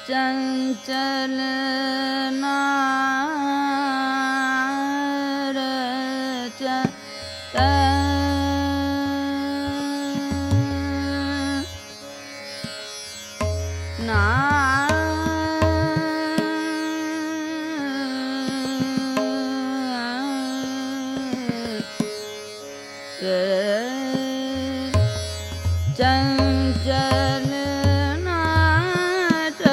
चंचल नार चंचल नाच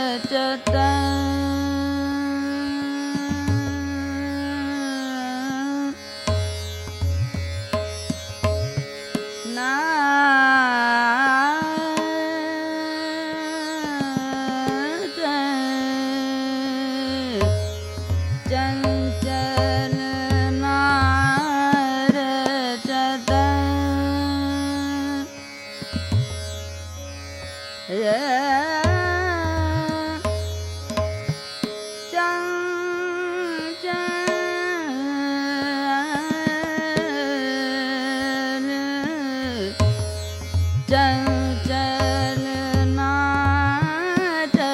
चंचल नार चंचल नाच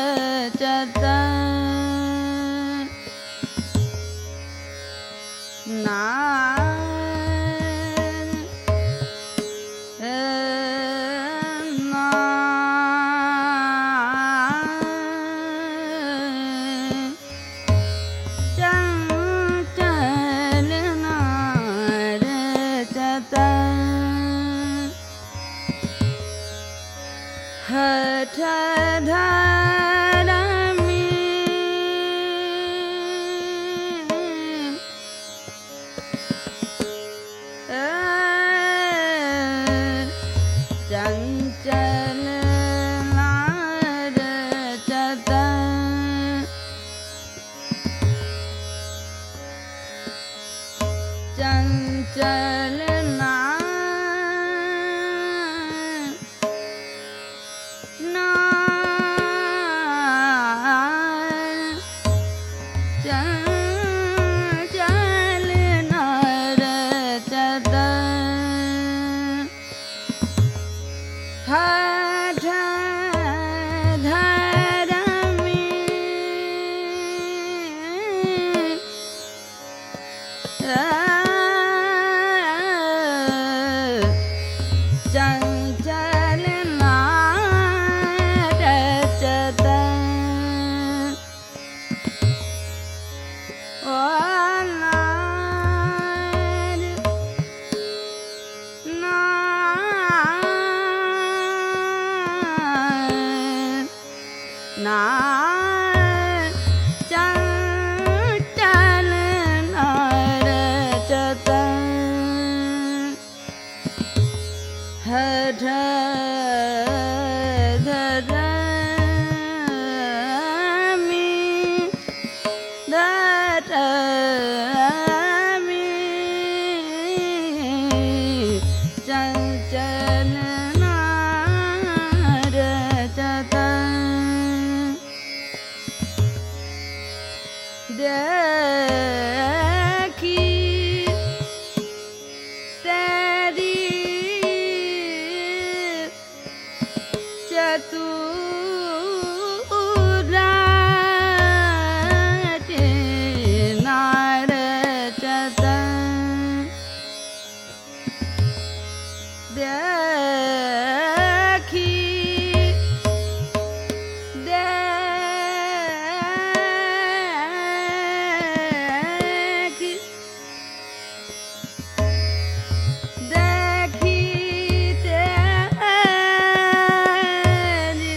हठ धरमी चंचल नार चंचल हठ धरमी चंचल नार चंचल नार हठ धरमी चंचल नार देखी तेरी चतुराट नार देखी देखी तेरी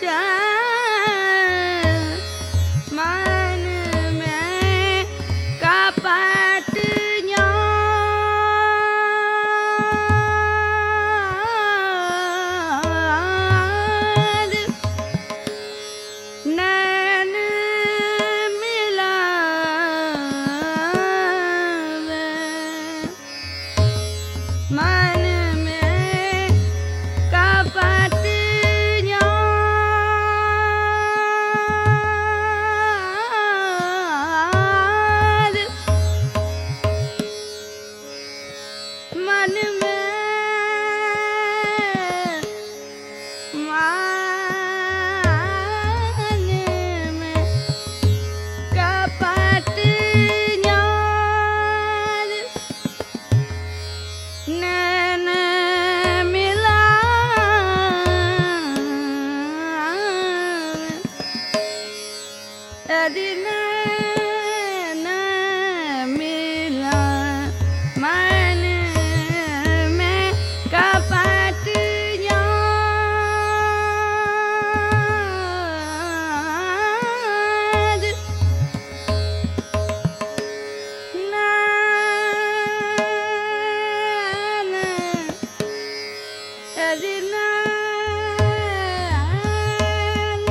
मन में कपट न्यार नैन मिलावे मन में कपट न्यार मन में मान में कपट न्यार नैन मिलावे यदि नैन मिला मन में कपट न्यार नैन यदि नैन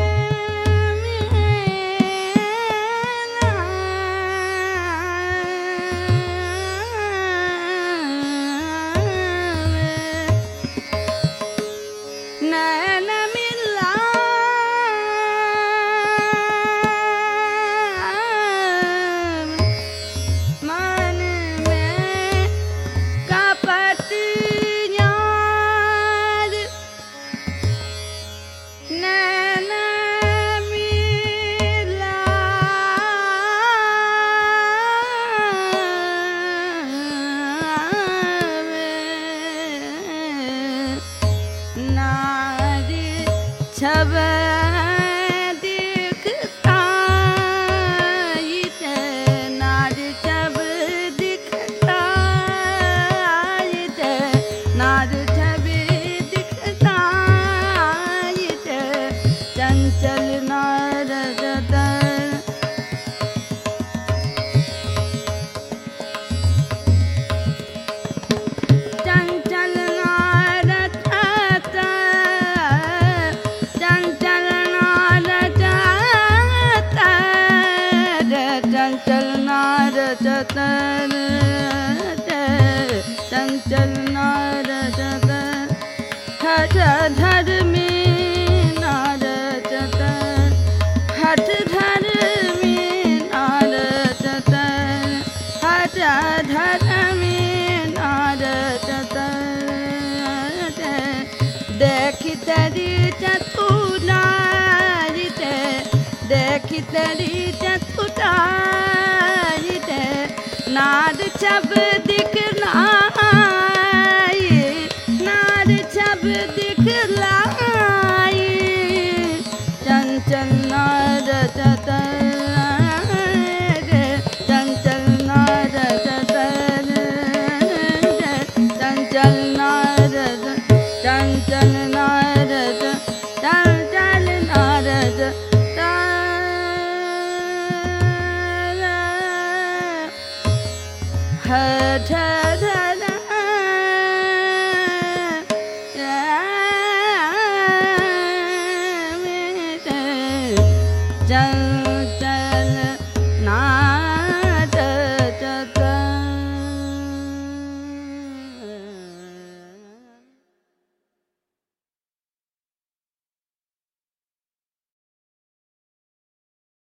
मिलावे नैन मिलावे मन में कपट न्यार नैन मिलावे नारी छब दिखता इते नारी छब दिखता इते नारी छब दिखता इते चंचल नारद चंचल नारद चंचल नारद चंचल नारद चंचल नारद हठ धर में नारद हठ धर में नारद हठ धर में नारद देखी तेरी चतुराई देखी तेरी चतुराई नाद छब दिखलाई नाद छब दिखलाई चंचल नारद चंचल नारद चंचल नारद चंचल नारद चंचल नारद हठ धर चल